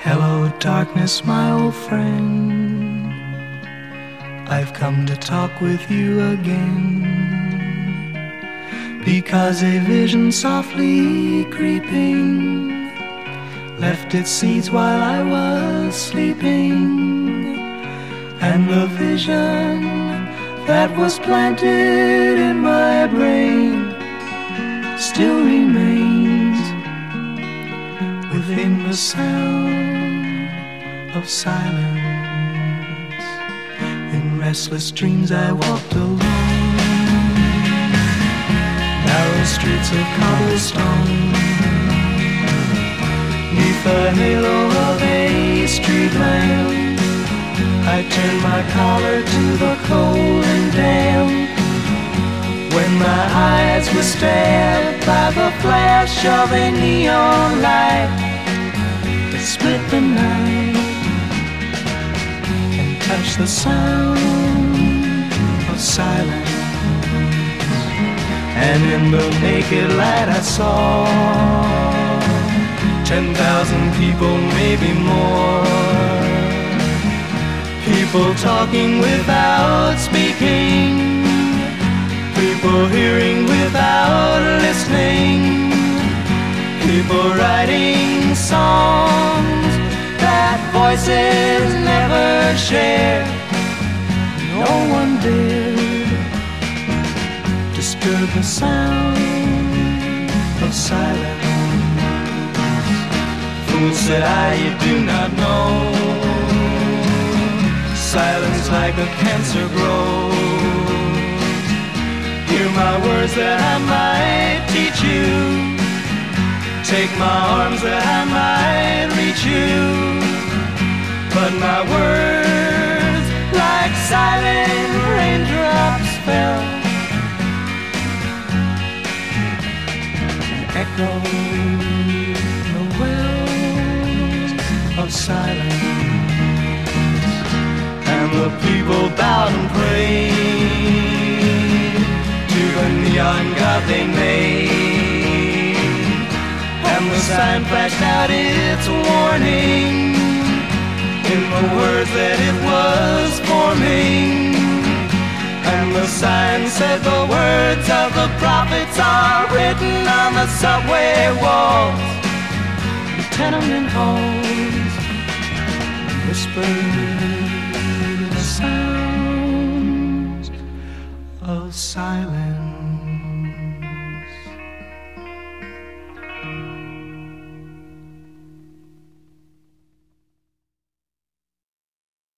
Hello, darkness, my old friend. I've come to talk with you again, because a vision softly creeping left its seeds while I was sleeping, and the vision that was planted in my brain still remains within the sound of silence. In restless dreams I walked alone, narrow streets of cobblestone, neath the halo of a street lamp. I turned my collar to the cold and damp, when my eyes were stabbed by the flash of a neon light that split the night and touched the sound of silence. And in the naked light I saw 10,000 people, maybe more, people talking without speaking, people hearing without listening, people writing songs that voices never share. No one dared disturb the sound of silence. Fool, said I, you do not know, silence like a cancer grows. Hear my words that I might teach you, take my arms that I might reach you, but my words like silent raindrops fell, echoed the wells of silence. And the people bowed and prayed to the neon god they made, and the sign flashed out its warning in the words that it was forming. And the sign said the words of the prophets are written on the subway walls, the tenement halls, whispered the sounds of silence.